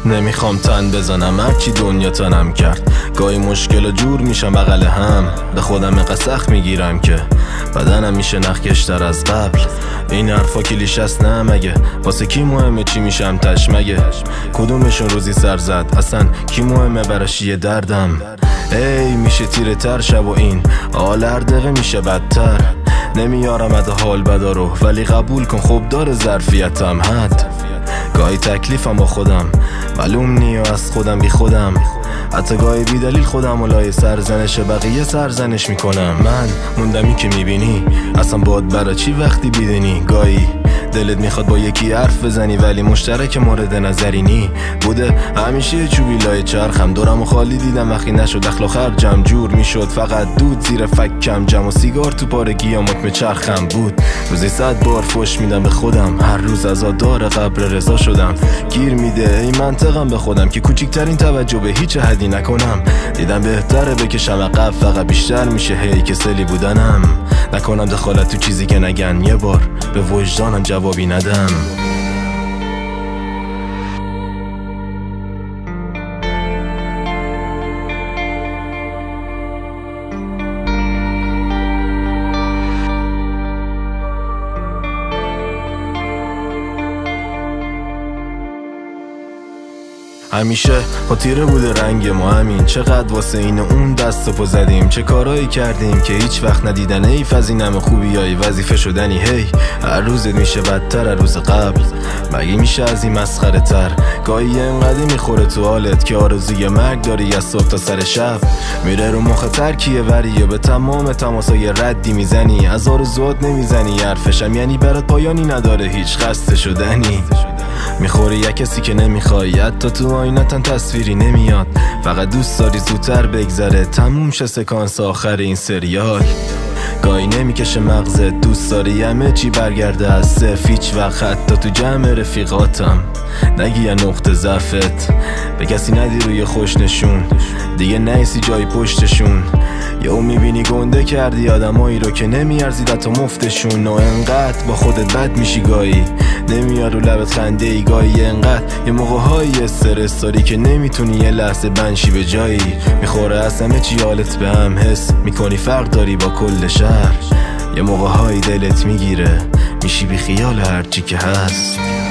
نمیخوام تن بزنم هرچی دنیا تنم کرد. گاهی مشکل و جور میشم بغل هم، به خودم قسخ میگیرم که بدنم میشه نخکشتر از قبل. این حرفا کلیش است نه مگه؟ واسه کی مهمه چی میشم تش مگه؟ کدومشون روزی سر زد اصلا کی مهمه براشیه دردم؟ ای میشه تیره تر شب و این حال هر دقیقه میشه بدتر. نمیارم از حال بدارو ولی قبول کن خب داره ظرفیتم حد. گاهی تکلیفم با خودم معلوم نی و از خودم بی خودم، حتی گاهی بی دلیل خودم و لای سرزنش بقیه سرزنش میکنم. من موندمی که میبینی اصلا باد برا چی وقتی بیدنی. گاهی دلت میخواد با یکی حرف بزنی ولی مشترک مورد نظرینی بوده همیشه چوبی لای چرخم. دورم و خالی دیدم وقتی نشد اخلاق آخر جمع جور میشد، فقط دود زیر فکم جمع و سیگار تو پارگی مطمئن چرخم بود. روزی 100 بار فش میدم به خودم، هر روز عزادار قبر رضا شدم. گیر میده ای منطقم به خودم که کوچکترین توجه به هیچ حدی نکنم. دیدم بهتره بکشم عقب فقط بیشتر میشه هی کسلی بودنم. نکنم دخالت تو چیزی که نگن، یه بار به وجدانم جوابی ندم. همیشه با تیره بوده رنگ ما همین، چقدر واسه این و اون دست و پا زدیم، چه کارایی کردیم که هیچ وقت ندیدن حیف از این همه خوبیای وظیفه شدنی. هی هر روزت میشه بدتر از روز قبل، مگه میشه از این مسخره تر؟ گاهی انقدر میخوره تو حالت که آرزوی مرگ داری از صبح تا سر شب. میره رو مخ ترکیه وریه به تمام تماسای ردی میزنی، از آرزوات نمیزنی حرفشم، یعنی برات پایانی نداره هیچ خسته شدنی. میخوری یک کسی که نمیخوای، حتی تو آینتن تصویری نمیاد، فقط دوست داری زودتر بگذره تموم شه سکانس آخر این سریال. گاهی نمیکشه مغزت دوست داری همه چی برگرده از صفر، هیچ وقت حتی تو جمع رفیقاتم نگی یه نقطه ضعفت به کسی ندی روی خوش نشون، دیگه نیستی جای پشتشون. یهو میبینی گنده کردی آدمایی رو که نمیارزید حتی مفتشون، و انقدر با خودت بد میشی گاهی نمیار رو لبت خنده ای. گاهی انقدر یه موقع‌های استرس داری که نمیتونی یه لحظه بنشی به جایی. میخوره از همه چی حالت به هم، حس میکنی فرق داری با کل شهر. یه موقع‌های دلت میگیره میشی بی خیال هرچی که هست.